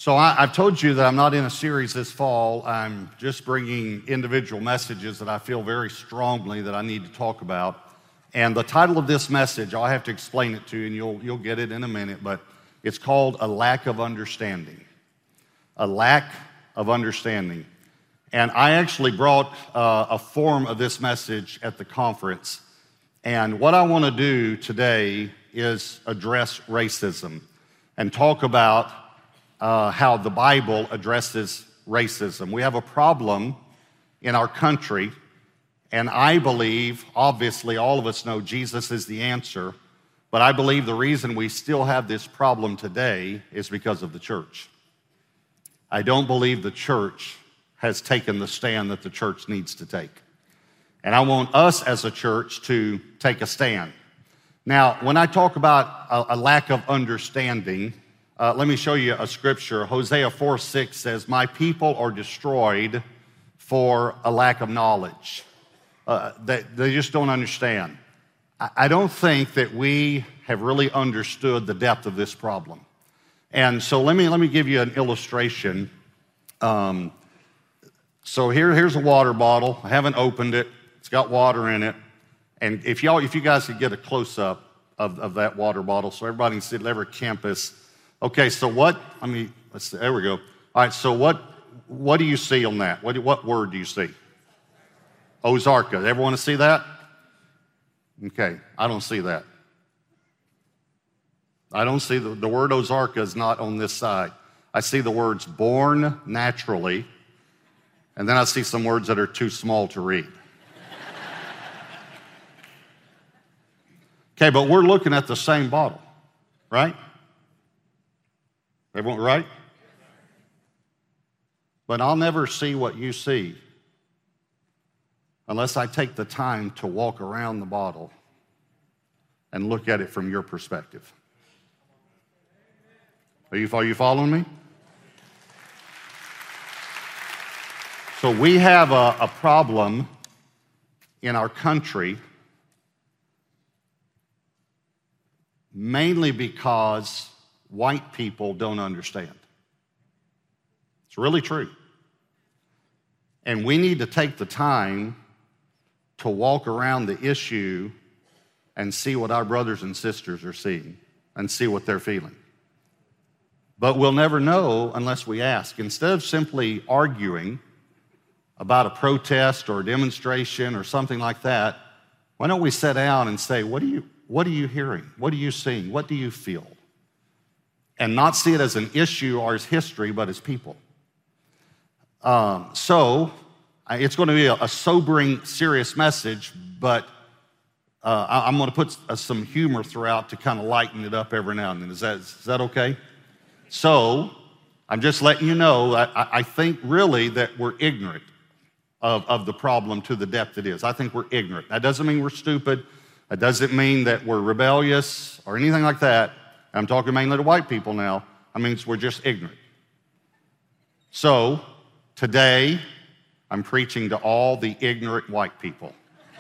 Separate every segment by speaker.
Speaker 1: So I've told you that I'm not in a series this fall. I'm just bringing individual messages that I feel very strongly that I need to talk about. And the title of this message, I'll have to explain it to you, and you'll get it in a minute, but it's called A Lack of Understanding. A Lack of Understanding. And I actually brought a form of this message at the conference. And what I want to do today is address racism and talk about how the Bible addresses racism. We have a problem in our country, and I believe, obviously, all of us know Jesus is the answer, but I believe the reason we still have this problem today is because of the church. I don't believe the church has taken the stand that the church needs to take. And I want us as a church to take a stand. Now, when I talk about a lack of understanding, let me show you a scripture. Hosea 4:6 says, "My people are destroyed for a lack of knowledge." They just don't understand. I don't think that we have really understood the depth of this problem. And so let me give you an illustration. So here's a water bottle. I haven't opened it. It's got water in it. And if you guys could get a close-up of that water bottle so everybody can see it, every campus. Okay, so let's see, there we go. All right, so what do you see on that? What word do you see? Ozarka. Everyone want to see that? Okay, I don't see that. I don't see the word Ozarka is not on this side. I see the words born naturally, and then I see some words that are too small to read. Okay, but we're looking at the same bottle, right? Everyone right? But I'll never see what you see unless I take the time to walk around the bottle and look at it from your perspective. Are you following me? So we have a problem in our country mainly because white people don't understand. It's really true. And we need to take the time to walk around the issue and see what our brothers and sisters are seeing and see what they're feeling. But we'll never know unless we ask. Instead of simply arguing about a protest or a demonstration or something like that, why don't we sit down and say, what are you hearing? What are you seeing? What do you feel? And not see it as an issue or as history, but as people. So it's going to be a sobering, serious message, but I'm going to put some humor throughout to kind of lighten it up every now and then. Is that okay? So I'm just letting you know I think really that we're ignorant of the problem to the depth it is. I think we're ignorant. That doesn't mean we're stupid. That doesn't mean that we're rebellious or anything like that. I'm talking mainly to white people now. I mean, we're just ignorant. So today, I'm preaching to all the ignorant white people.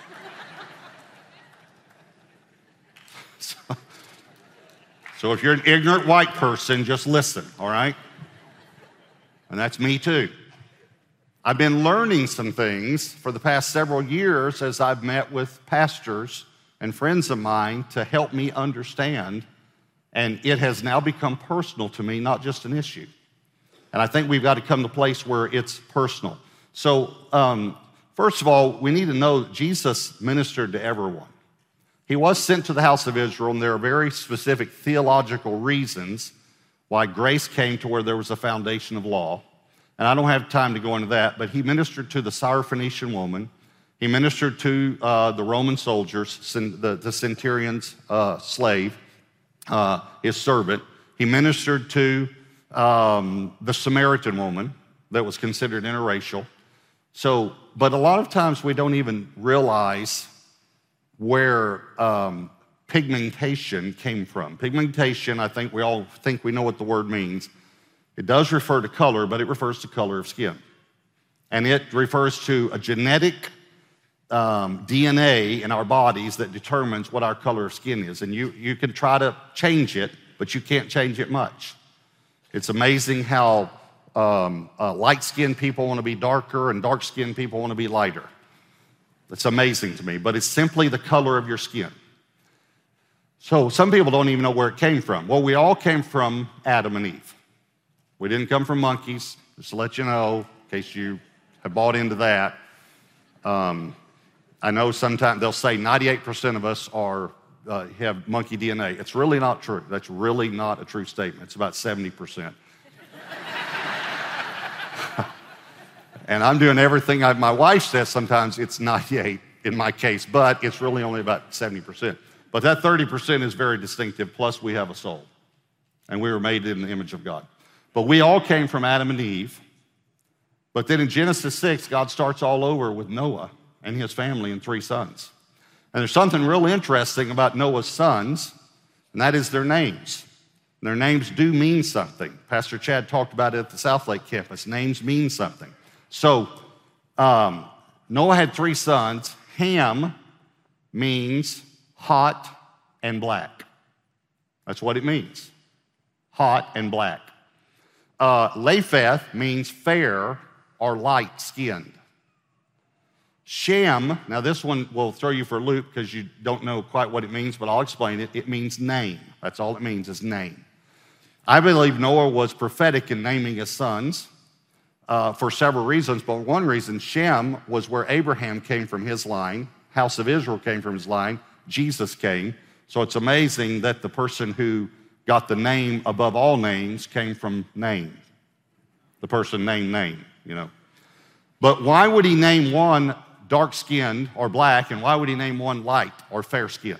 Speaker 1: So if you're an ignorant white person, just listen, all right? And that's me too. I've been learning some things for the past several years as I've met with pastors and friends of mine to help me understand, and it has now become personal to me, not just an issue. And I think we've got to come to a place where it's personal. So, first of all, we need to know that Jesus ministered to everyone. He was sent to the house of Israel, and there are very specific theological reasons why grace came to where there was a foundation of law. And I don't have time to go into that, but he ministered to the Syrophoenician woman. He ministered to the Roman soldiers, the centurion's slave, his servant. He ministered to the Samaritan woman that was considered interracial. So, but a lot of times we don't even realize where pigmentation came from. Pigmentation, I think we all think we know what the word means. It does refer to color, but it refers to color of skin. And it refers to a genetic DNA in our bodies that determines what our color of skin is. And you can try to change it, but you can't change it much. It's amazing how light-skinned people want to be darker and dark-skinned people want to be lighter. It's amazing to me, but it's simply the color of your skin. So some people don't even know where it came from. Well, we all came from Adam and Eve. We didn't come from monkeys, just to let you know, in case you have bought into that. I know sometimes they'll say 98% of us have monkey DNA. It's really not true. That's really not a true statement. It's about 70%. And I'm doing everything my wife says sometimes it's 98 in my case, but it's really only about 70%. But that 30% is very distinctive, plus we have a soul. And we were made in the image of God. But we all came from Adam and Eve. But then in Genesis 6, God starts all over with Noah and his family and 3 sons. And there's something real interesting about Noah's sons, and that is their names. Their names do mean something. Pastor Chad talked about it at the Southlake campus. Names mean something. So Noah had 3 sons. Ham means hot and black. That's what it means, hot and black. Japheth means fair or light-skinned. Shem, now this one will throw you for a loop because you don't know quite what it means, but I'll explain it. It means name. That's all it means is name. I believe Noah was prophetic in naming his sons for several reasons, but one reason, Shem was where Abraham came from his line, house of Israel came from his line, Jesus came. So it's amazing that the person who got the name above all names came from name. The person named name, you know. But why would he name one dark-skinned or black, and why would he name one light or fair-skinned?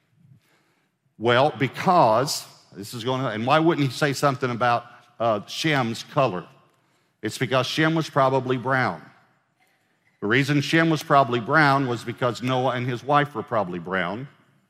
Speaker 1: Well, because, and why wouldn't he say something about Shem's color? It's because Shem was probably brown. The reason Shem was probably brown was because Noah and his wife were probably brown.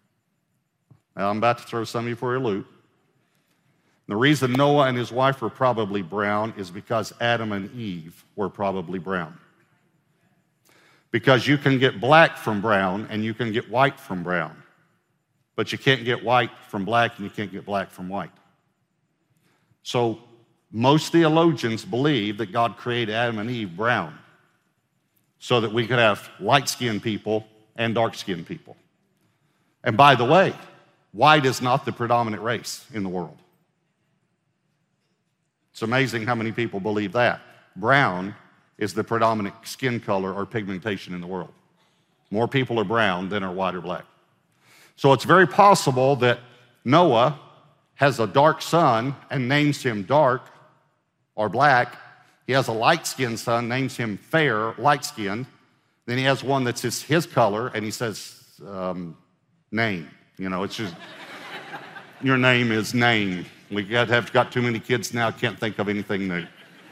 Speaker 1: Now, I'm about to throw some of you for a loop. The reason Noah and his wife were probably brown is because Adam and Eve were probably brown. Because you can get black from brown and you can get white from brown. But you can't get white from black and you can't get black from white. So most theologians believe that God created Adam and Eve brown so that we could have light-skinned people and dark-skinned people. And by the way, white is not the predominant race in the world. It's amazing how many people believe that. Brown is the predominant skin color or pigmentation in the world. More people are brown than are white or black. So it's very possible that Noah has a dark son and names him dark or black. He has a light-skinned son, names him fair, light-skinned. Then he has one that's his color, and he says, name. You know, it's just, your name is name. We have got too many kids now, can't think of anything new.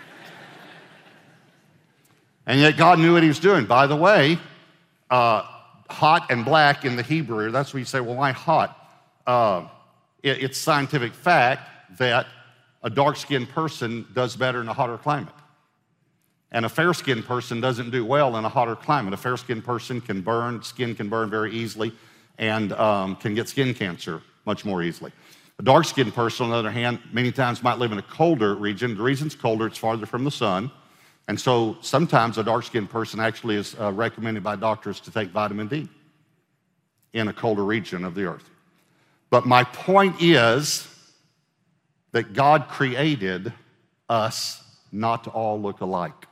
Speaker 1: And yet God knew what he was doing. By the way, hot and black in the Hebrew, that's where you say, well, why hot? It's scientific fact that a dark-skinned person does better in a hotter climate. And a fair-skinned person doesn't do well in a hotter climate. A fair-skinned person skin can burn very easily, and can get skin cancer much more easily. A dark-skinned person, on the other hand, many times might live in a colder region. The reason it's colder, it's farther from the sun. And so sometimes a dark-skinned person actually is recommended by doctors to take vitamin D in a colder region of the earth. But my point is that God created us not to all look alike.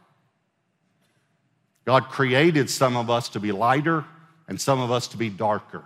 Speaker 1: God created some of us to be lighter and some of us to be darker.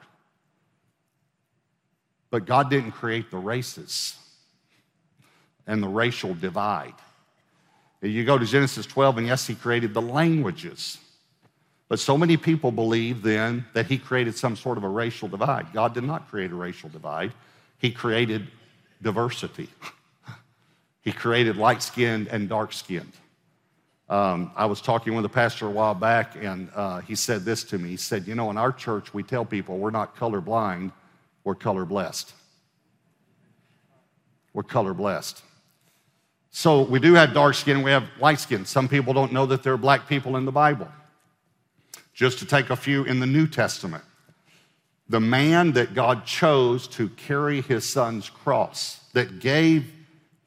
Speaker 1: But God didn't create the races and the racial divide. You go to Genesis 12, and yes, he created the languages. But so many people believe then that he created some sort of a racial divide. God did not create a racial divide. He created diversity. He created light-skinned and dark-skinned. I was talking with a pastor a while back, and he said this to me. He said, you know, in our church, we tell people we're not colorblind, we're color-blessed. We're color-blessed. So we do have dark skin, we have light skin. Some people don't know that there are black people in the Bible. Just to take a few in the New Testament. The man that God chose to carry his son's cross, that gave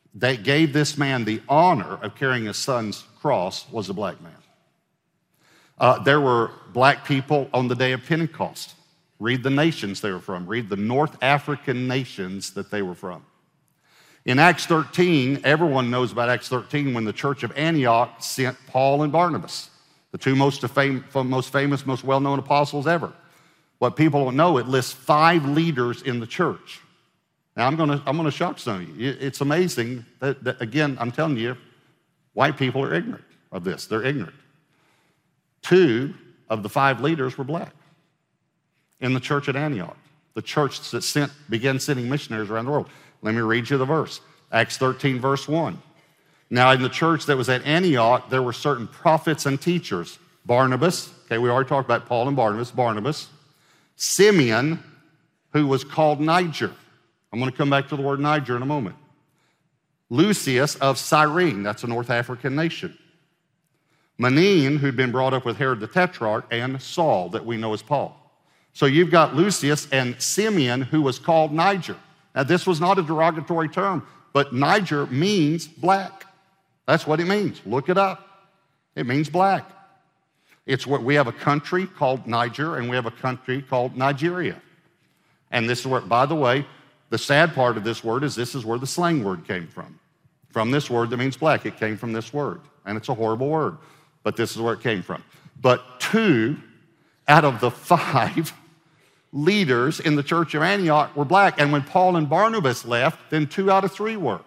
Speaker 1: that gave this man the honor of carrying his son's cross was a black man. There were black people on the day of Pentecost. Read the nations they were from. Read the North African nations that they were from. In Acts 13, everyone knows about Acts 13 when the church of Antioch sent Paul and Barnabas, the two most famous, most well-known apostles ever. What people don't know, it lists 5 leaders in the church. Now, I'm gonna shock some of you. It's amazing that, again, I'm telling you, white people are ignorant of this. They're ignorant. 2 of the 5 leaders were black in the church at Antioch, the church that began sending missionaries around the world. Let me read you the verse. Acts 13, verse 1. Now, in the church that was at Antioch, there were certain prophets and teachers. Barnabas, okay, we already talked about Paul and Barnabas. Simeon, who was called Niger. I'm going to come back to the word Niger in a moment. Lucius of Cyrene, that's a North African nation. Manaen, who'd been brought up with Herod the Tetrarch, and Saul, that we know as Paul. So you've got Lucius and Simeon, who was called Niger. Now, this was not a derogatory term, but Niger means black. That's what it means. Look it up. It means black. It's what we have a country called Niger, and we have a country called Nigeria. And this is where, by the way, the sad part of this word is this is where the slang word came from. From this word that means black, it came from this word. And it's a horrible word, but this is where it came from. But 2 out of the 5 leaders in the church of Antioch were black. And when Paul and Barnabas left, then 2 out of 3 were.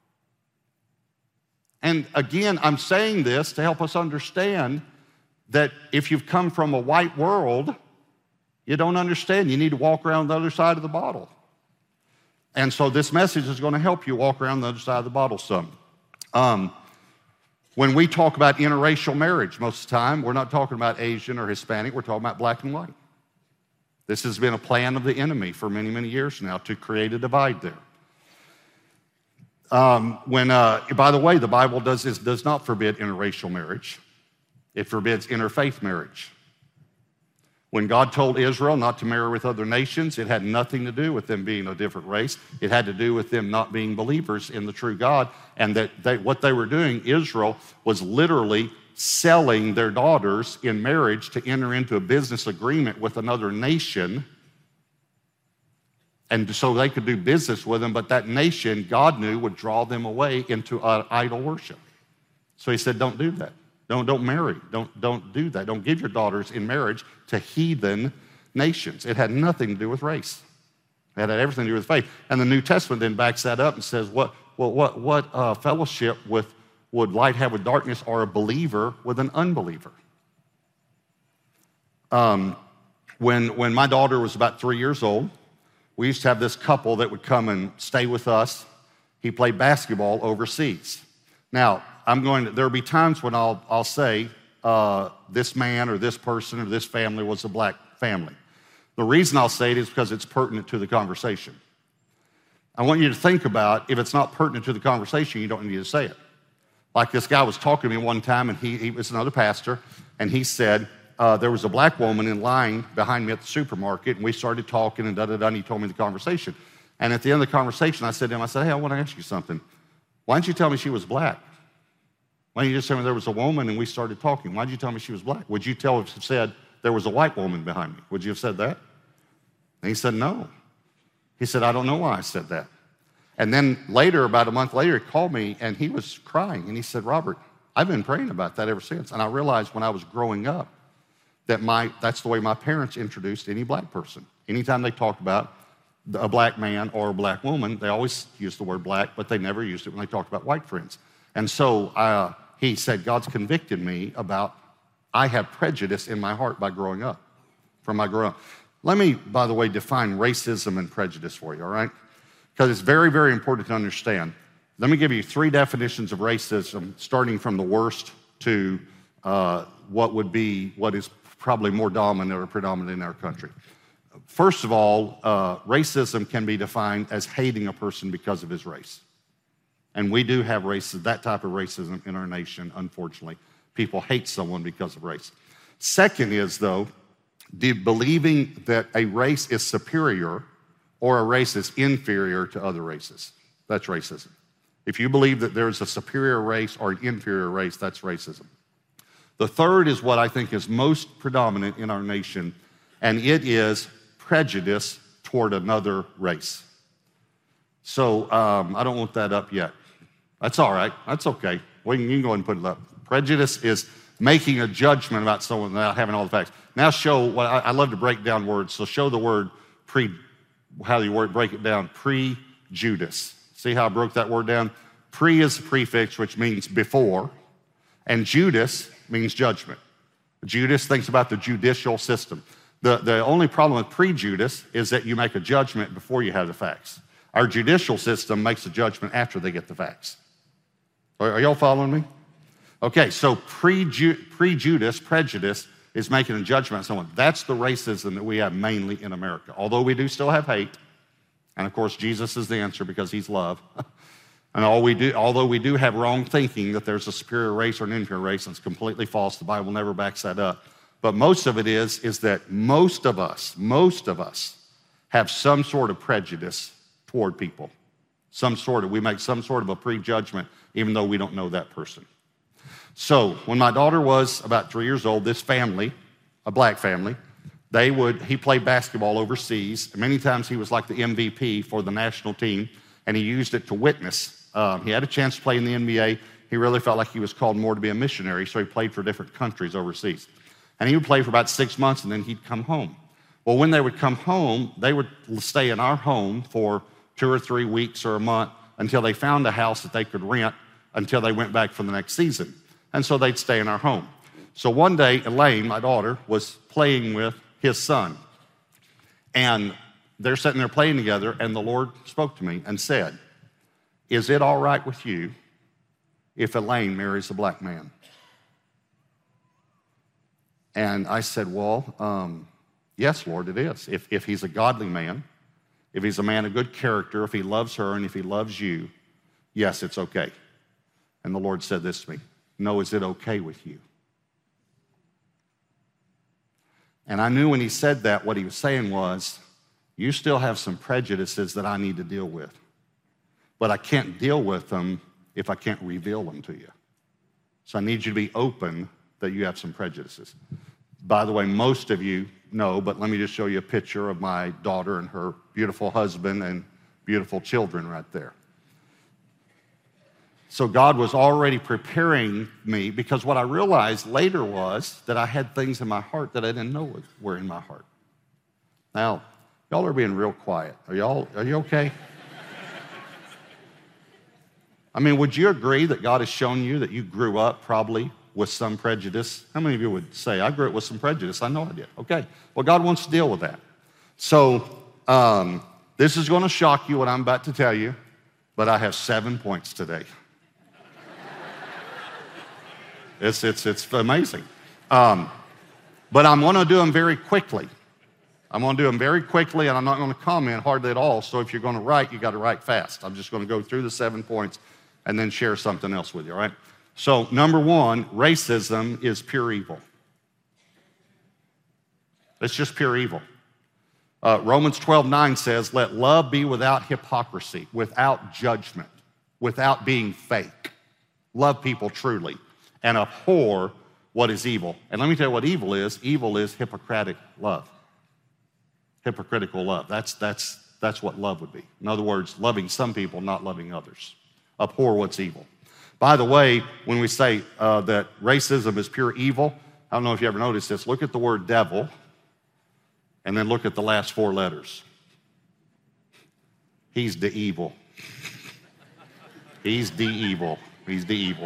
Speaker 1: And again, I'm saying this to help us understand that if you've come from a white world, you don't understand. You need to walk around the other side of the bottle. And so this message is going to help you walk around the other side of the bottle some. When we talk about interracial marriage, most of the time, we're not talking about Asian or Hispanic. We're talking about black and white. This has been a plan of the enemy for many, many years now to create a divide there. By the way, the Bible does not forbid interracial marriage. It forbids interfaith marriage. When God told Israel not to marry with other nations, it had nothing to do with them being a different race. It had to do with them not being believers in the true God, and what they were doing, Israel was literally selling their daughters in marriage to enter into a business agreement with another nation, and so they could do business with them, but that nation, God knew, would draw them away into idol worship. So he said, don't do that. Don't marry. Don't do that. Don't give your daughters in marriage to heathen nations. It had nothing to do with race. It had everything to do with faith. And the New Testament then backs that up and says, what fellowship would light have with darkness, or a believer with an unbeliever? When my daughter was about 3 years old, we used to have this couple that would come and stay with us. He played basketball overseas. Now, there'll be times when I'll say this man or this person or this family was a black family. The reason I'll say it is because it's pertinent to the conversation. I want you to think about, if it's not pertinent to the conversation, you don't need to say it. Like this guy was talking to me one time, and he was another pastor, and he said, there was a black woman in line behind me at the supermarket, and we started talking, and and he told me the conversation. And at the end of the conversation, I said to him, hey, I want to ask you something. Why didn't you tell me she was black? Why didn't you just tell me there was a woman and we started talking? Why did you tell me she was black? Would you have said there was a white woman behind me? Would you have said that? And he said, no. He said, I don't know why I said that. And then later, about a month later, he called me and he was crying. And he said, Robert, I've been praying about that ever since. And I realized when I was growing up that that's the way my parents introduced any black person. Anytime they talked about a black man or a black woman, they always used the word black, but they never used it when they talked about white friends. And so he said, God's convicted me about, I have prejudice in my heart by growing up, from my growing up. Let me, by the way, define racism and prejudice for you, all right? Because it's very, very important to understand. Let me give you 3 definitions of racism, starting from the worst to what is probably more dominant or predominant in our country. First of all, racism can be defined as hating a person because of his race. And we do have that type of racism in our nation, unfortunately. People hate someone because of race. Second is, though, believing that a race is superior or a race is inferior to other races. That's racism. If you believe that there's a superior race or an inferior race, that's racism. The third is what I think is most predominant in our nation, and it is prejudice toward another race. So I don't want that up yet. That's all right. That's okay. You can go ahead and put it up. Prejudice is making a judgment about someone without having all the facts. Now show what I love to break down words. So show the word how do you break it down? Prejudice. See how I broke that word down? Pre is the prefix, which means before, and Judas means judgment. Judas thinks about the judicial system. The only problem with prejudice is that you make a judgment before you have the facts. Our judicial system makes a judgment after they get the facts. Are y'all following me? Okay, so prejudice is making a judgment on someone. That's the racism that we have mainly in America. Although we do still have hate, and of course Jesus is the answer because he's love. And although we do have wrong thinking that there's a superior race or an inferior race, and it's completely false. The Bible never backs that up. But most of it is that most of us have some sort of prejudice toward people. We make some sort of a prejudgment, even though we don't know that person. So when my daughter was about 3 years old, this family, a black family, he played basketball overseas. Many times he was like the MVP for the national team, and he used it to witness. He had a chance to play in the NBA. He really felt like he was called more to be a missionary, so he played for different countries overseas. And he would play for about 6 months, and then he'd come home. Well, when they would come home, they would stay in our home for 2 or 3 weeks or a month until they found a house that they could rent until they went back for the next season. And so they'd stay in our home. So one day, Elaine, my daughter, was playing with his son. And they're sitting there playing together, and the Lord spoke to me and said, "Is it all right with you if Elaine marries a black man?" And I said, well, yes, Lord, it is. If he's a godly man, if he's a man of good character, if he loves her and if he loves you, yes, it's okay. And the Lord said this to me, "No, is it okay with you?" And I knew when he said that, what he was saying was, you still have some prejudices that I need to deal with. But I can't deal with them if I can't reveal them to you. So I need you to be open that you have some prejudices. By the way, most of you know, but let me just show you a picture of my daughter and her beautiful husband and beautiful children right there. So God was already preparing me, because what I realized later was that I had things in my heart that I didn't know were in my heart. Now, y'all are being real quiet. Are you okay? I mean, would you agree that God has shown you that you grew up probably with some prejudice? How many of you would say, I grew up with some prejudice? I know I did. Okay. Well, God wants to deal with that. So this is going to shock you what I'm about to tell you, but I have 7 points today. It's amazing. But I'm going to do them very quickly. I'm going to do them very quickly, and I'm not going to comment hardly at all. So if you're going to write, you got to write fast. I'm just going to go through the 7 points and then share something else with you, all right? So number one, racism is pure evil. It's just pure evil. Romans 12:9 says, "Let love be without hypocrisy, without judgment, without being fake. Love people truly, and abhor what is evil." And let me tell you what evil is. Evil is hypocritical love. Hypocritical love. That's what love would be. In other words, loving some people, not loving others. Abhor what's evil. By the way, when we say that racism is pure evil, I don't know if you ever noticed this. Look at the word devil, and then look at the last 4 letters. He's the evil. He's the evil. He's the evil.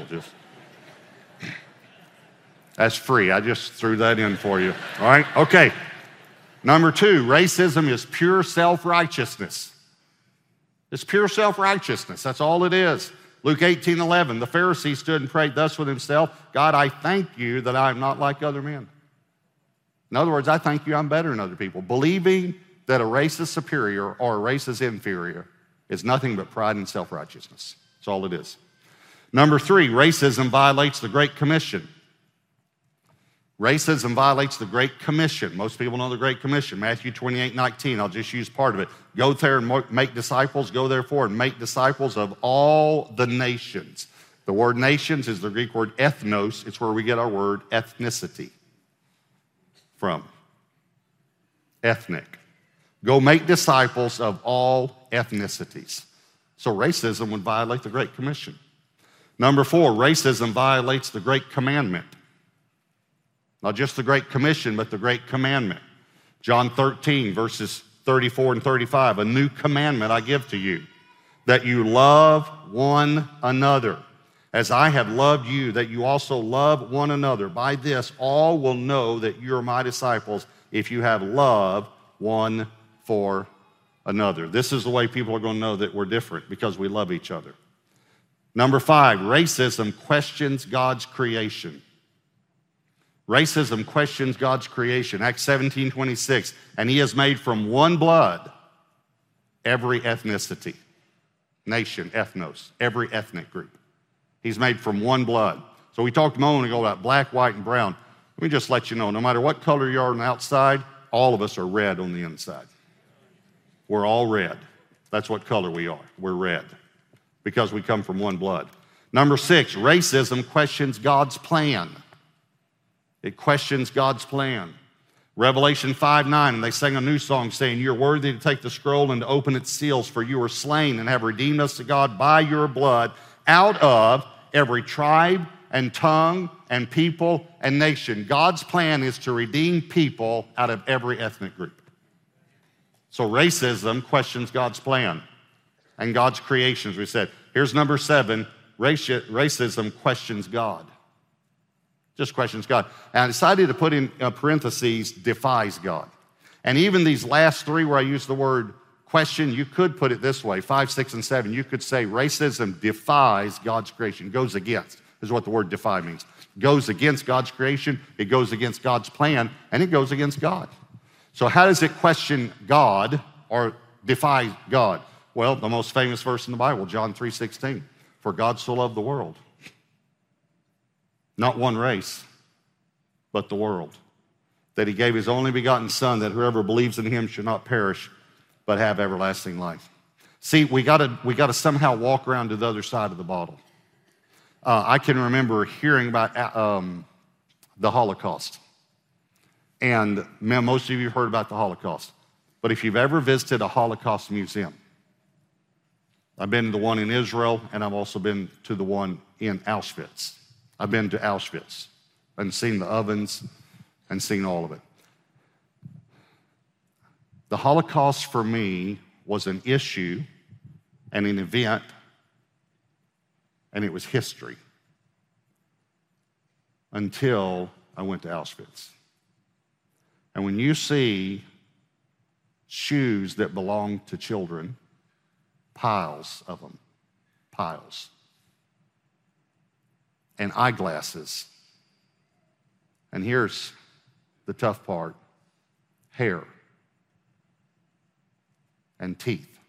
Speaker 1: That's free. I just threw that in for you. All right? Okay. Number 2, racism is pure self-righteousness. It's pure self-righteousness. That's all it is. Luke 18:11, the Pharisee stood and prayed thus with himself, "God, I thank you that I am not like other men." In other words, I thank you I'm better than other people. Believing that a race is superior or a race is inferior is nothing but pride and self-righteousness. That's all it is. Number 3, racism violates the Great Commission. Racism violates the Great Commission. Most people know the Great Commission, Matthew 28:19. I'll just use part of it. Go there and make disciples. Go therefore and make disciples of all the nations. The word nations is the Greek word ethnos. It's where we get our word ethnicity from. Ethnic. Go make disciples of all ethnicities. So racism would violate the Great Commission. Number 4, racism violates the Great Commandment. Not just the Great Commission, but the Great Commandment. John 13, verses 34 and 35. A new commandment I give to you, that you love one another. As I have loved you, that you also love one another. By this, all will know that you are my disciples if you have love one for another. This is the way people are going to know that we're different, because we love each other. Number 5, racism questions God's creation. Racism questions God's creation. Acts 17:26, and he has made from one blood every ethnicity, nation, ethnos, every ethnic group. He's made from one blood. So we talked a moment ago about black, white, and brown. Let me just let you know, no matter what color you are on the outside, all of us are red on the inside. We're all red. That's what color we are. We're red because we come from one blood. Number 6, racism questions God's plan. It questions God's plan. Revelation 5:9, and they sang a new song saying, you're worthy to take the scroll and to open its seals, for you were slain and have redeemed us to God by your blood out of every tribe and tongue and people and nation. God's plan is to redeem people out of every ethnic group. So racism questions God's plan and God's creation, as we said. Here's number 7, racism questions God. Just questions God. And I decided to put in parentheses, defies God. And even these last 3 where I use the word question, you could put it this way, 5, 6, and 7. You could say racism defies God's creation, goes against, is what the word defy means. Goes against God's creation, it goes against God's plan, and it goes against God. So how does it question God or defy God? Well, the most famous verse in the Bible, John 3:16. For God so loved the world. Not one race, but the world. That he gave his only begotten Son, that whoever believes in him should not perish, but have everlasting life. See, we gotta somehow walk around to the other side of the bottle. I can remember hearing about the Holocaust. And most of you have heard about the Holocaust. But if you've ever visited a Holocaust museum, I've been to the one in Israel, and I've also been to the one in Auschwitz. I've been to Auschwitz and seen the ovens and seen all of it. The Holocaust for me was an issue and an event, and it was history until I went to Auschwitz. And when you see shoes that belong to children, piles of them, piles, and eyeglasses. And here's the tough part, hair and teeth.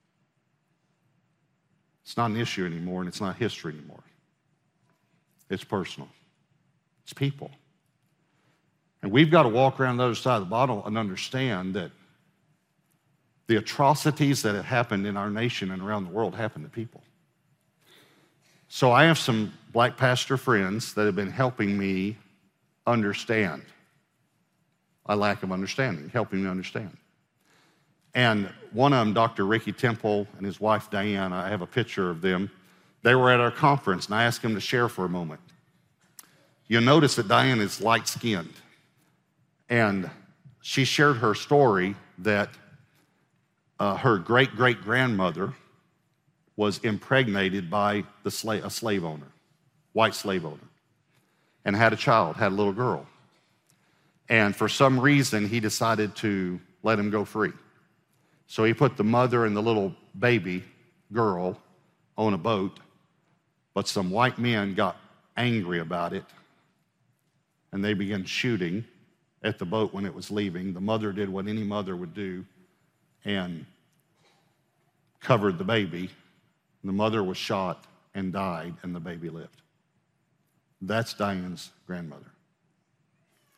Speaker 1: It's not an issue anymore, and it's not history anymore. It's personal. It's people. And we've got to walk around the other side of the bottle and understand that the atrocities that have happened in our nation and around the world happen to people. So I have some black pastor friends that have been helping me understand my lack of understanding, helping me understand. And one of them, Dr. Ricky Temple and his wife Diane, I have a picture of them. They were at our conference, and I asked them to share for a moment. You'll notice that Diane is light-skinned, and she shared her story that her great-great-grandmother was impregnated by a slave owner, white slave owner, and had a child, had a little girl. And for some reason, he decided to let him go free. So he put the mother and the little baby girl on a boat, but some white men got angry about it, and they began shooting at the boat when it was leaving. The mother did what any mother would do and covered the baby. The mother was shot and died, and the baby lived. That's Diane's grandmother.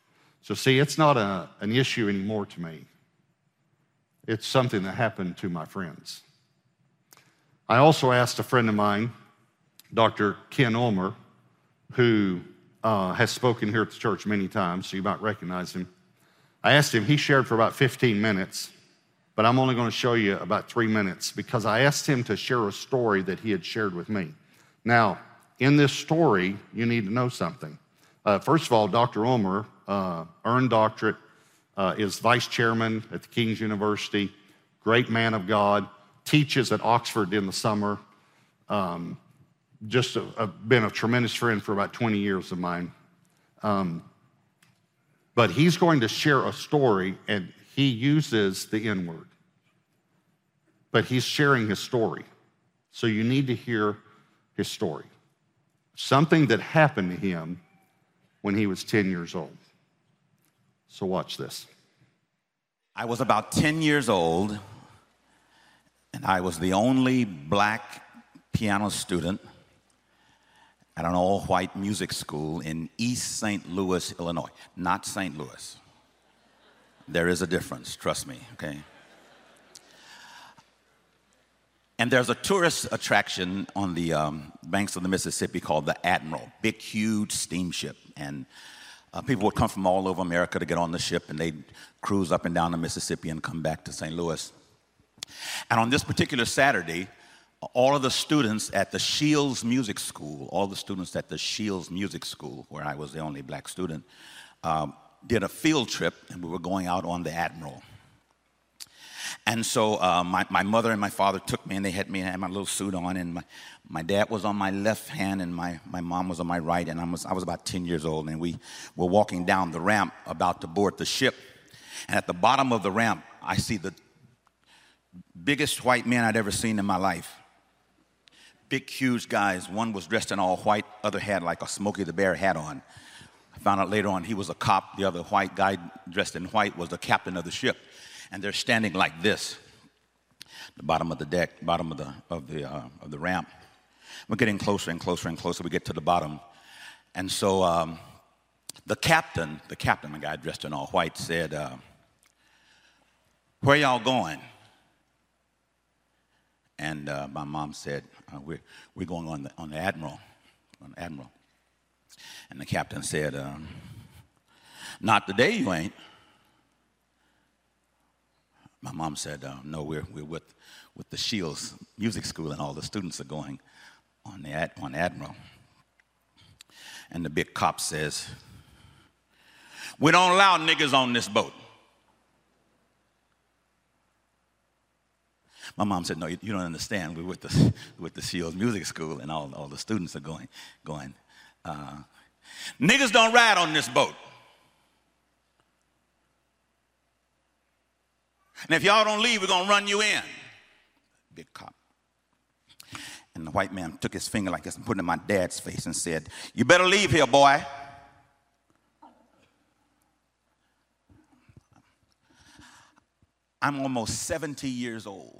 Speaker 1: So see, it's not an issue anymore to me. It's something that happened to my friends. I also asked a friend of mine, Dr. Ken Ulmer, who has spoken here at the church many times, so you might recognize him. I asked him, he shared for about 15 minutes, but I'm only going to show you about 3 minutes because I asked him to share a story that he had shared with me. Now, in this story, you need to know something. First of all, Dr. Ulmer, earned doctorate, is vice chairman at the King's University, great man of God, teaches at Oxford in the summer, just been a tremendous friend for about 20 years of mine. But he's going to share a story, and he uses the N-word. But he's sharing his story. So you need to hear his story. Something that happened to him when he was 10 years old. So watch this.
Speaker 2: I was about 10 years old, and I was the only black piano student at an all-white music school in East St. Louis, Illinois. Not St. Louis. There is a difference, trust me, okay? And there's a tourist attraction on the banks of the Mississippi called the Admiral, big, huge steamship. And people would come from all over America to get on the ship, and they'd cruise up and down the Mississippi and come back to St. Louis. And on this particular Saturday, all of the students at the Shields Music School, where I was the only black student, did a field trip, and we were going out on the Admiral. And so my mother and my father took me, and they had me and I had my little suit on, and my dad was on my left hand, and my mom was on my right, and I was about 10 years old, and we were walking down the ramp about to board the ship. And at the bottom of the ramp, I see the biggest white men I'd ever seen in my life. Big, huge guys. One was dressed in all white, other had like a Smokey the Bear hat on. I found out later on he was a cop. The other white guy dressed in white was the captain of the ship. And they're standing like this, the bottom of the deck, bottom of the ramp. We're getting closer and closer and closer. We get to the bottom. And so the captain, the guy dressed in all white, said, "Where y'all going?" And my mom said, we're going on the Admiral. And the captain said, "Not today, you ain't." My mom said, "No, we're with the Shields Music School, and all the students are going on the Admiral." And the big cop says, "We don't allow niggas on this boat." My mom said, "No, you don't understand. We're with the Shields Music School, and all the students are going. Niggas don't ride on this boat. And if y'all don't leave, we're going to run you in." Big cop. And the white man took his finger like this and put it in my dad's face and said, "You better leave here, boy." I'm almost 70 years old.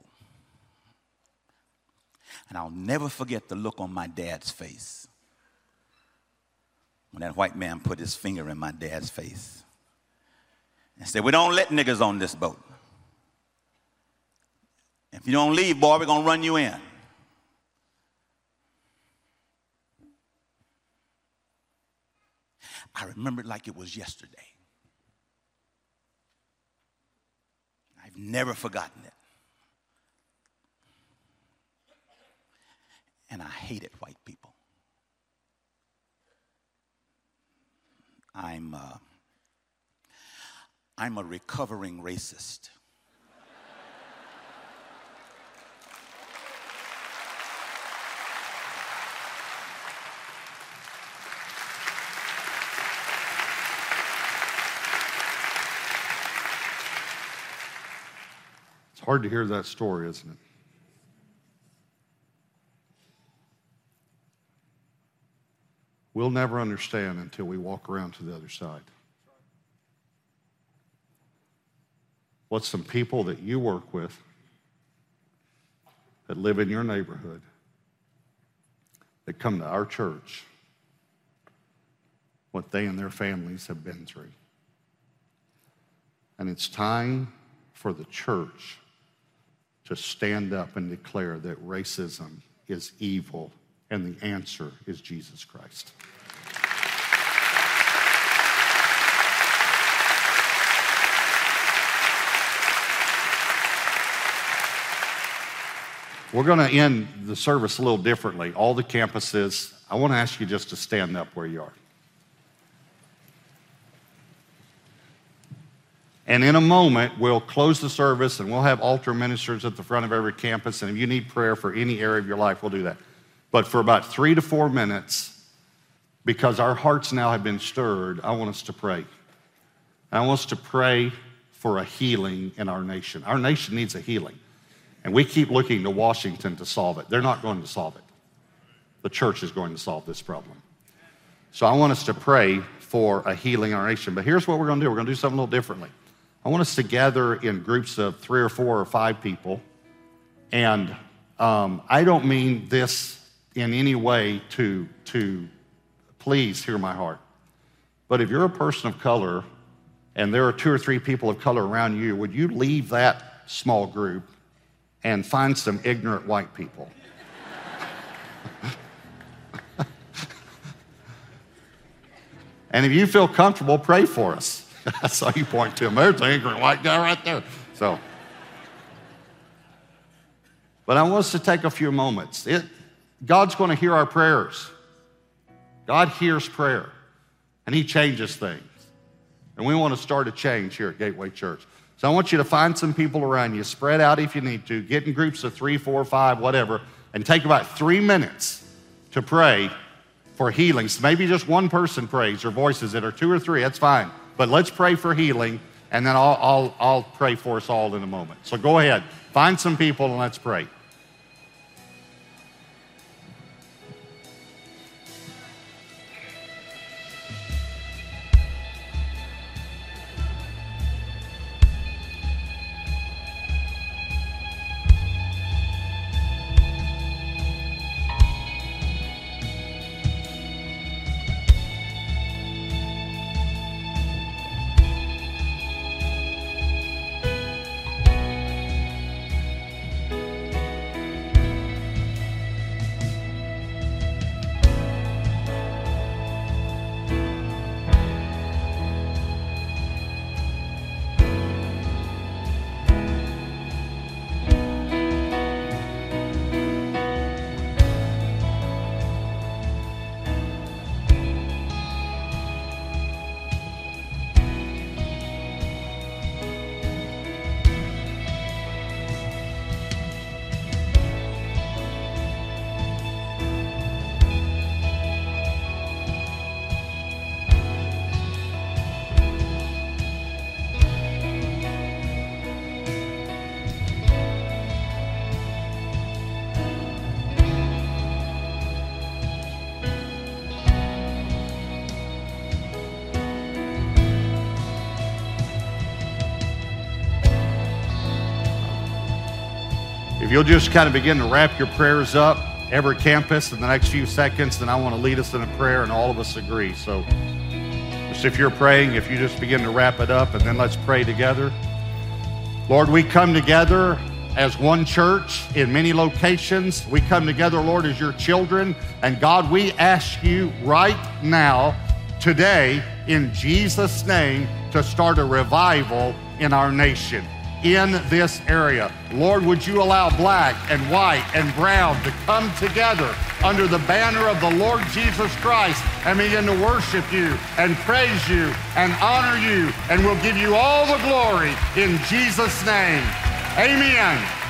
Speaker 2: And I'll never forget the look on my dad's face when that white man put his finger in my dad's face and said, "We don't let niggas on this boat. If you don't leave, boy, we're going to run you in." I remember it like it was yesterday. I've never forgotten it. And I hated white people. I'm a recovering racist.
Speaker 1: It's hard to hear that story, isn't it? We'll never understand until we walk around to the other side. What's some people that you work with that live in your neighborhood that come to our church, what they and their families have been through. And it's time for the church to stand up and declare that racism is evil and the answer is Jesus Christ. We're going to end the service a little differently. All the campuses, I want to ask you just to stand up where you are. And in a moment, we'll close the service and we'll have altar ministers at the front of every campus. And if you need prayer for any area of your life, we'll do that. But for about 3 to 4 minutes, because our hearts now have been stirred, I want us to pray. I want us to pray for a healing in our nation. Our nation needs a healing. And we keep looking to Washington to solve it. They're not going to solve it. The church is going to solve this problem. So I want us to pray for a healing in our nation. But here's what we're going to do. We're going to do something a little differently. I want us to gather in groups of 3 or 4 or 5 people. And I don't mean this in any way to please hear my heart. But if you're a person of color and there are 2 or 3 people of color around you, would you leave that small group and find some ignorant white people? And if you feel comfortable, pray for us. I saw you point to him. There's an ignorant white guy right there. So, but I want us to take a few moments. God's going to hear our prayers. God hears prayer, and he changes things. And we want to start a change here at Gateway Church. So I want you to find some people around you, spread out if you need to, get in groups of 3, 4, 5, whatever, and take about 3 minutes to pray for healing. So maybe just one person prays or voices it, or 2 or 3, that's fine. But let's pray for healing, and then I'll pray for us all in a moment. So go ahead, find some people and let's pray. If you'll just kind of begin to wrap your prayers up, every campus in the next few seconds, then I want to lead us in a prayer and all of us agree. So just if you're praying, if you just begin to wrap it up and then let's pray together. Lord, we come together as one church in many locations. We come together, Lord, as your children. And God, we ask you right now, today, in Jesus' name, to start a revival in our nation, in this area. Lord, would you allow black and white and brown to come together under the banner of the Lord Jesus Christ and begin to worship you and praise you and honor you, and we'll give you all the glory in Jesus' name. Amen.